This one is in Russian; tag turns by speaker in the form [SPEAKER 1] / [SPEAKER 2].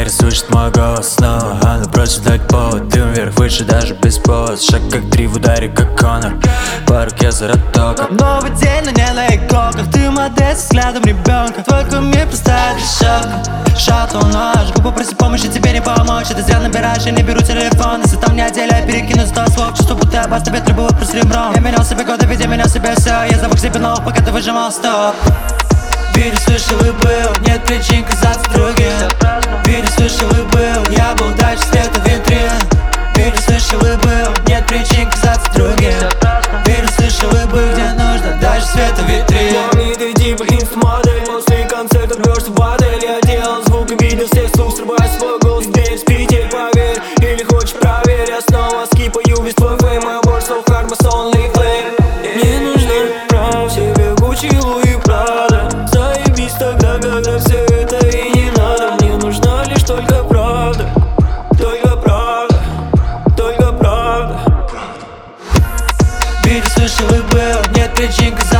[SPEAKER 1] двери слышит мой голос снова. Она просит дать повод, дым вверх, выше даже без поз. Шаг как 3 в ударе, как Конор, по руке Заратока.
[SPEAKER 2] Новый день, но не на иконках. Ты модель с взглядом ребенка. Твой кумир поставит решетка. Шаттл нож, попроси помощи, тебе не помочь. Это сделано, набираешь, я не беру телефон. Если там не отделяй, перекину 100 слов. Чувство, будто я бас тебе требую про серебром. Я менял себе годы, видя меня себе все. Я забыл себе новых, пока ты выжимал стоп. Видел, слышал и был, нет причин казаться другим. Видел, слышал и был, я был дальше света витрин. Видел, слышал и был, нет причин казаться другим. Видел, слышал и был, где нужно дальше света витрин.
[SPEAKER 3] Помни, ты типа инст-модель. После концерта рвешься в отель. Я делал звук и видел всех слух, срывая свой голос. Дверь, спите, поверь, или хочешь проверь. Я снова скипаю весь твой фейм. Моя боль, so hard, my only flame. Не нужно прав, себе Gucci, Louis, Prada. Заебись тогда, когда все это и не надо. Мне нужна лишь только правда. Только правда, только правда.
[SPEAKER 2] Видел, слышал и был, нет причин казаться